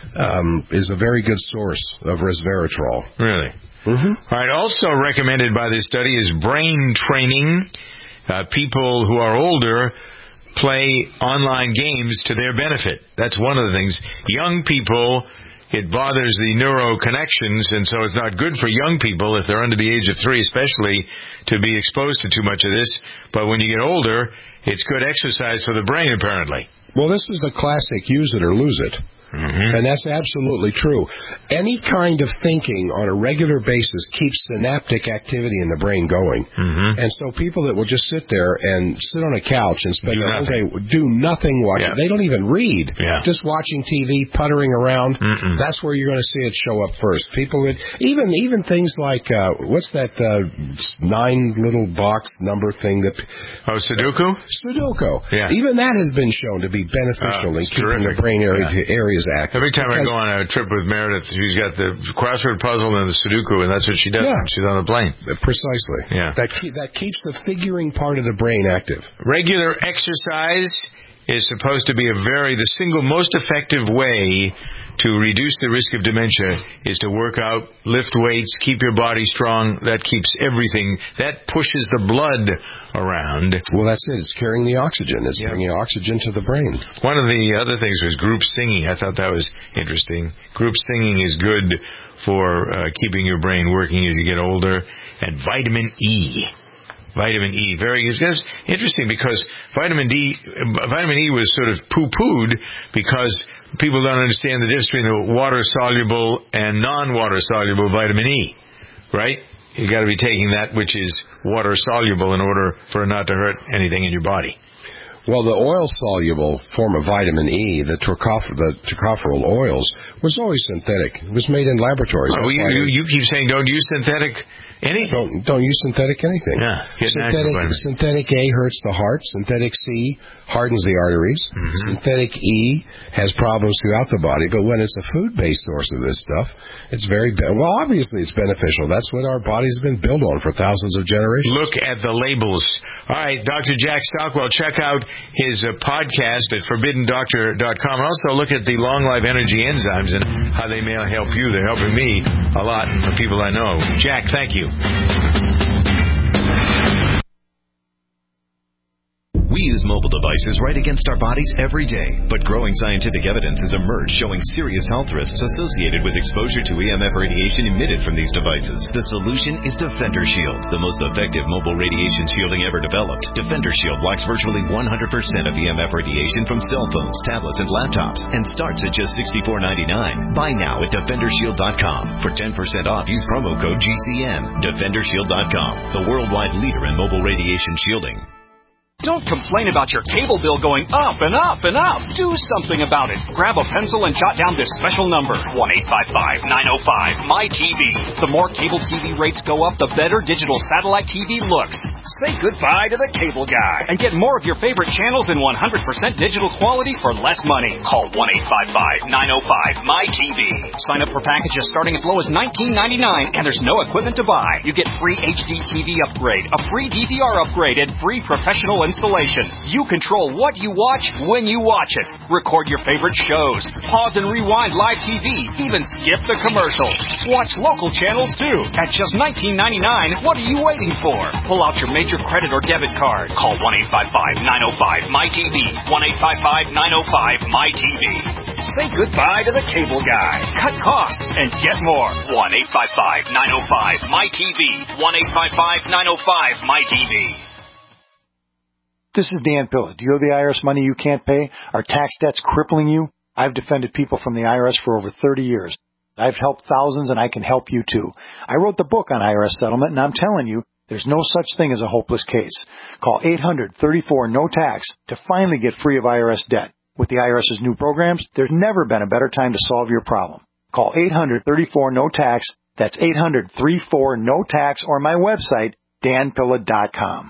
um, is a very good source of resveratrol. Really. Mm-hmm. All right. Also recommended by this study is brain training. Uh, people who are older play online games to their benefit. That's one of the things. Young people, it bothers the neuro connections, and so it's not good for young people if they're under the age of three, especially, to be exposed to too much of this. But when you get older, it's good exercise for the brain, apparently. Well, this is the classic use it or lose it. Mm-hmm. And that's absolutely true. Any kind of thinking on a regular basis keeps synaptic activity in the brain going. Mm-hmm. And so people that will just sit there and sit on a couch and spend do their whole day, nothing. do nothing watching. Yeah. They don't even read. Yeah. Just watching T V, puttering around. Mm-mm. That's where you're going to see it show up first. People that, even even things like, uh, what's that uh, nine little box number thing that... Oh, Sudoku? Sudoku. Yeah. Even that has been shown to be beneficial uh, in keeping terrific. the brain area, yeah. areas active. Every time because, I go on a trip with Meredith, she's got the crossword puzzle and the Sudoku, and that's what she does yeah. when she's on a plane. Precisely. Yeah. That keep, that keeps the figuring part of the brain active. Regular exercise is supposed to be a very, the single most effective way to reduce the risk of dementia is to work out, lift weights, keep your body strong. That keeps everything, that pushes the blood around. Well, that's it. It's carrying the oxygen. It's yeah. bringing oxygen to the brain. One of the other things was group singing. I thought that was interesting. Group singing is good for uh, keeping your brain working as you get older. And vitamin E. vitamin E. Very good. That's interesting because vitamin D, vitamin E was sort of poo-pooed because people don't understand the difference between the water-soluble and non-water-soluble vitamin E, right? You got to be taking that which is water-soluble in order for it not to hurt anything in your body. Well, the oil-soluble form of vitamin E, the, tocopher, the tocopherol oils, was always synthetic. It was made in laboratories. Oh, you, you, you keep saying don't use synthetic anything. Don't, don't use synthetic anything. Yeah, synthetic, synthetic A hurts the heart. Synthetic C hardens the arteries. Mm-hmm. Synthetic E has problems throughout the body. But when it's a food-based source of this stuff, it's very be- well. Obviously, it's beneficial. That's what our bodies have been built on for thousands of generations. Look at the labels. All right, Doctor Jack Stockwell, check out his uh, podcast at forbidden doctor dot com. Also, look at the Long Life Energy enzymes and how they may help you. They're helping me a lot and the people I know. Jack, thank you. We use mobile devices right against our bodies every day, but growing scientific evidence has emerged showing serious health risks associated with exposure to E M F radiation emitted from these devices. The solution is Defender Shield, the most effective mobile radiation shielding ever developed. Defender Shield blocks virtually one hundred percent of E M F radiation from cell phones, tablets, and laptops, and starts at just sixty-four ninety-nine. Buy now at defender shield dot com. For ten percent off, use promo code G C N. defender shield dot com, the worldwide leader in mobile radiation shielding. Don't complain about your cable bill going up and up and up. Do something about it. Grab a pencil and jot down this special number, one eight five five, nine oh five, M Y T V. The more cable T V rates go up, the better digital satellite T V looks. Say goodbye to the cable guy and get more of your favorite channels in one hundred percent digital quality for less money. Call one eight five five, nine oh five, M Y T V. Sign up for packages starting as low as nineteen ninety-nine, and there's no equipment to buy. You get free H D T V upgrade, a free D V R upgrade, and free professional installation. You control what you watch when you watch it. Record your favorite shows. Pause and rewind live T V. Even skip the commercials. Watch local channels too. At just nineteen ninety-nine, what are you waiting for? Pull out your major credit or debit card. Call one eight five five, nine oh five, M Y T V. one eight five five, nine oh five, M Y T V. Say goodbye to the cable guy. Cut costs and get more. one eight five five, nine oh five, M Y T V. one eight five five, nine oh five, M Y T V. This is Dan Pilla. Do you owe the I R S money you can't pay? Are tax debts crippling you? I've defended people from the I R S for over thirty years. I've helped thousands, and I can help you too. I wrote the book on I R S settlement, and I'm telling you, there's no such thing as a hopeless case. Call eight hundred, thirty-four, no tax to finally get free of I R S debt. With the IRS's new programs, there's never been a better time to solve your problem. Call eight hundred, thirty-four, no tax. That's eight hundred, thirty-four, no tax, or my website, dan pilla dot com.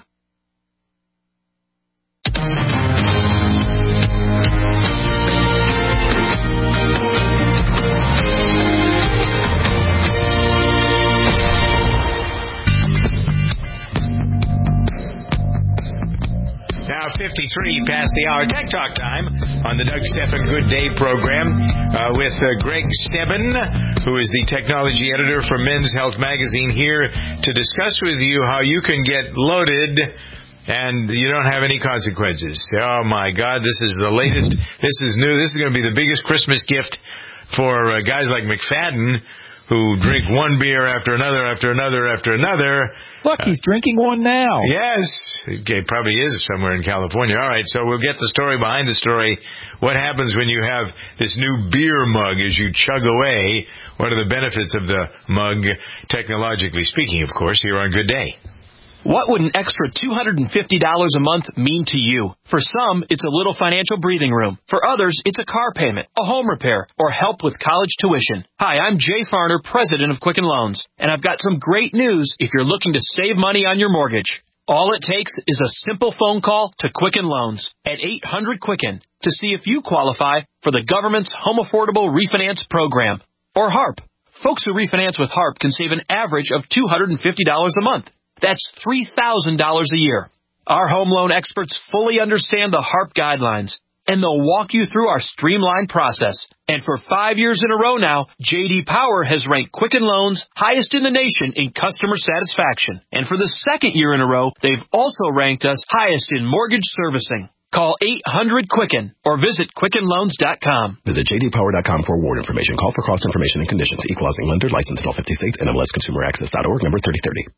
Now fifty-three past the hour. Tech Talk time on the Doug Stephan Good Day program uh, with uh, Greg Stebbin, who is the technology editor for Men's Health Magazine, here to discuss with you how you can get loaded and you don't have any consequences. Oh, my God, this is the latest. This is new. This is going to be the biggest Christmas gift for uh, guys like McFadden, who drink one beer after another, after another, after another. Look, he's uh, drinking one now. Yes. It probably is somewhere in California. All right, so we'll get the story behind the story. What happens when you have this new beer mug as you chug away? What are the benefits of the mug, technologically speaking, of course, here on Good Day? What would an extra two hundred fifty dollars a month mean to you? For some, it's a little financial breathing room. For others, it's a car payment, a home repair, or help with college tuition. Hi, I'm Jay Farner, president of Quicken Loans, and I've got some great news if you're looking to save money on your mortgage. All it takes is a simple phone call to Quicken Loans at eight hundred Quicken to see if you qualify for the government's Home Affordable Refinance Program, or HARP. Folks who refinance with HARP can save an average of two hundred fifty dollars a month. That's three thousand dollars a year. Our home loan experts fully understand the HARP guidelines, and they'll walk you through our streamlined process. And for five years in a row now, J D Power has ranked Quicken Loans highest in the nation in customer satisfaction. And for the second year in a row, they've also ranked us highest in mortgage servicing. Call eight hundred Quicken or visit quicken loans dot com. Visit j d power dot com for award information. Call for cost information and conditions. Equalizing lender. Licensed in all fifty states. N M L S consumer access dot org. Number thirty thirty.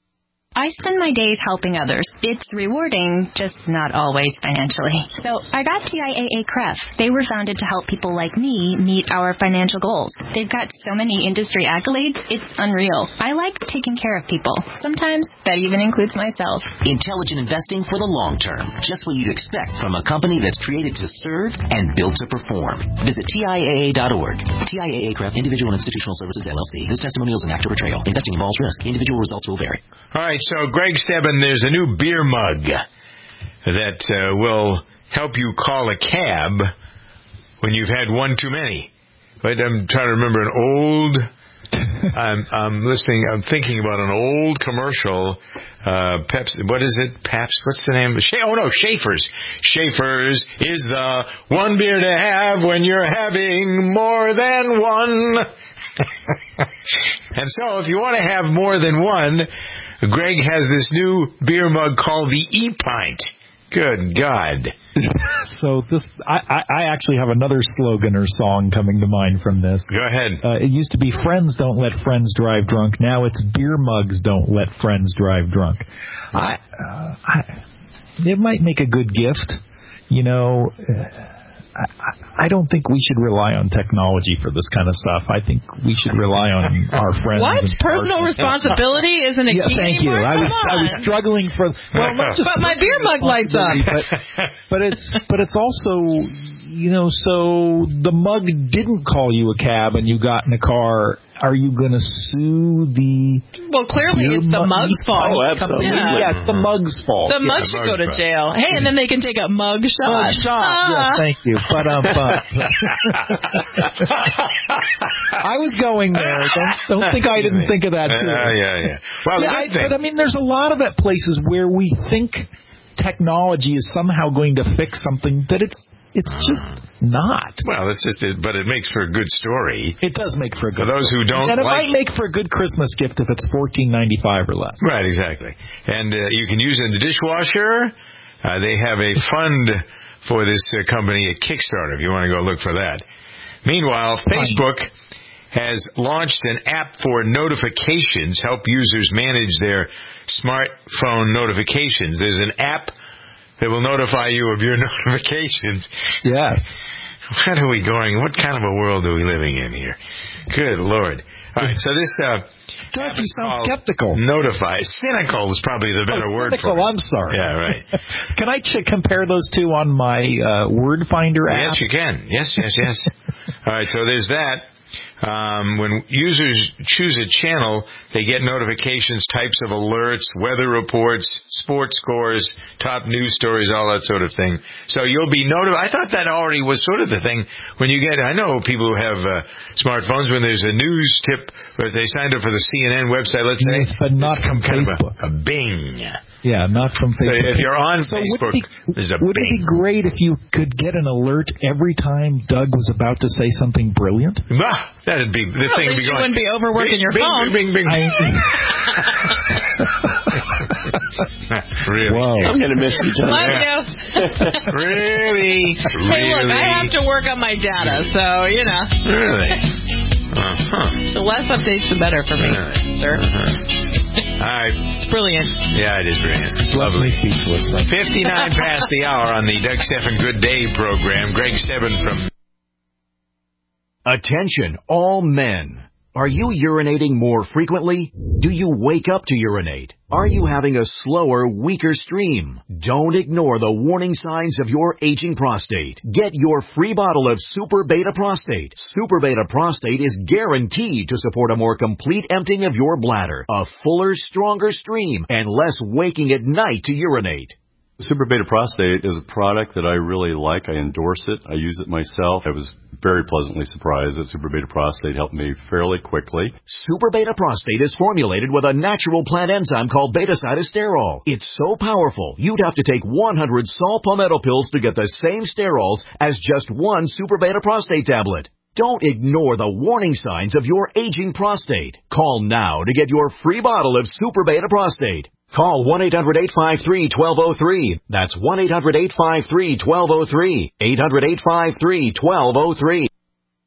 I spend my days helping others. It's rewarding, just not always financially. So I got T I A A C R E F. They were founded to help people like me meet our financial goals. They've got so many industry accolades, it's unreal. I like taking care of people. Sometimes that even includes myself. Intelligent investing for the long term. Just what you'd expect from a company that's created to serve and built to perform. Visit T I A A dot org. T I A A C R E F, Individual and Institutional Services, L L C. This testimonial is an actor portrayal. Investing involves risk. Individual results will vary. All right, so Greg Stebbin, there's a new beer mug that uh, will help you call a cab when you've had one too many. But I'm trying to remember an old... I'm, I'm listening. I'm thinking about an old commercial. Uh, Pepsi. What is it? Pabst. What's the name? Sh- oh no, Schaefer's. Schaefer's is the one beer to have when you're having more than one. And so, if you want to have more than one, Greg has this new beer mug called the E-Pint. Good God. So this, I, I, I actually have another slogan or song coming to mind from this. Go ahead. Uh, it used to be friends don't let friends drive drunk. Now it's beer mugs don't let friends drive drunk. I, uh, I it might make a good gift. You know, I, I don't think we should rely on technology for this kind of stuff. I think we should rely on our friends. What? And Personal responsibility isn't a yeah, key thank anymore? you. I was Come I was on. struggling for well, not just but my beer mug lights up. But, but it's but it's also, you know, so the mug didn't call you a cab and you got in a car. Are you going to sue the... Well, clearly it's the mug's fault. Oh, absolutely. Yeah, yeah it's the mug's fault. The yeah, mug should go to jail. Hey, and then they can take a mug shot. Mug shot. Ah. Yeah, thank you. But, um, but. I was going there. Don't, don't think I didn't think of that, too. Uh, yeah, yeah. Well, yeah, I, but, I mean, there's a lot of it places where we think technology is somehow going to fix something that it's It's just not. Well, it's just, it, but it makes for a good story. It does make for a good For those story. who don't And it like... might make for a good Christmas gift if it's fourteen ninety-five or less. Right, exactly. And uh, you can use it in the dishwasher. Uh, they have a fund for this uh, company at Kickstarter if you want to go look for that. Meanwhile, Facebook has launched an app for notifications, help users manage their smartphone notifications. There's an app that will notify you of your notifications. Yeah. What are we going? What kind of a world are we living in here? Good Lord. All right, so this... Uh, Doug, you sound skeptical. Notify. Cynical is probably the better oh, word cynical, for it. I'm sorry. Yeah, right. Can I ch- compare those two on my uh, Word Finder app? Yes, you can. Yes, yes, yes. All right, so there's that. Um, when users choose a channel, they get notifications, types of alerts, weather reports, sports scores, top news stories, all that sort of thing. So you'll be notified. I thought that already was sort of the thing when you get, I know people who have uh, smartphones, when there's a news tip, or if they signed up for the C N N website, let's say. Yes, but not from Facebook. A, a bing. Yeah, not from Facebook. So if you're on so Facebook, would it, be, there's a would bing. it be great if you could get an alert every time Doug was about to say something brilliant? Ah, that'd be, the well, thing would be you going. wouldn't be overworking bing, your bing, phone. Bing, bing, bing. I, really? Whoa. I'm going to miss you, John. Love you. Really? Hey, really? look, I have to work on my data, so, you know. Really? Uh-huh. The less updates, the better for me, really? sir. Uh-huh. All right. It's brilliant. Yeah, it is brilliant. Lovely. Speechless. fifty-nine past the hour on the Doug Steffen Good Day program. Greg Stebbin from... Attention, all men. Are you urinating more frequently? Do you wake up to urinate? Are you having a slower, weaker stream? Don't ignore the warning signs of your aging prostate. Get your free bottle of Super Beta Prostate. Super Beta Prostate is guaranteed to support a more complete emptying of your bladder, a fuller, stronger stream, and less waking at night to urinate. Super Beta Prostate is a product that I really like. I endorse it. I use it myself. I was very pleasantly surprised that Super Beta Prostate helped me fairly quickly. Super Beta Prostate is formulated with a natural plant enzyme called beta-cytosterol. It's so powerful, you'd have to take one hundred saw palmetto pills to get the same sterols as just one Super Beta Prostate tablet. Don't ignore the warning signs of your aging prostate. Call now to get your free bottle of Super Beta Prostate. Call one eight hundred eight five three one two zero three. That's one eight hundred eight five three one two zero three. eight hundred eight five three one two zero three.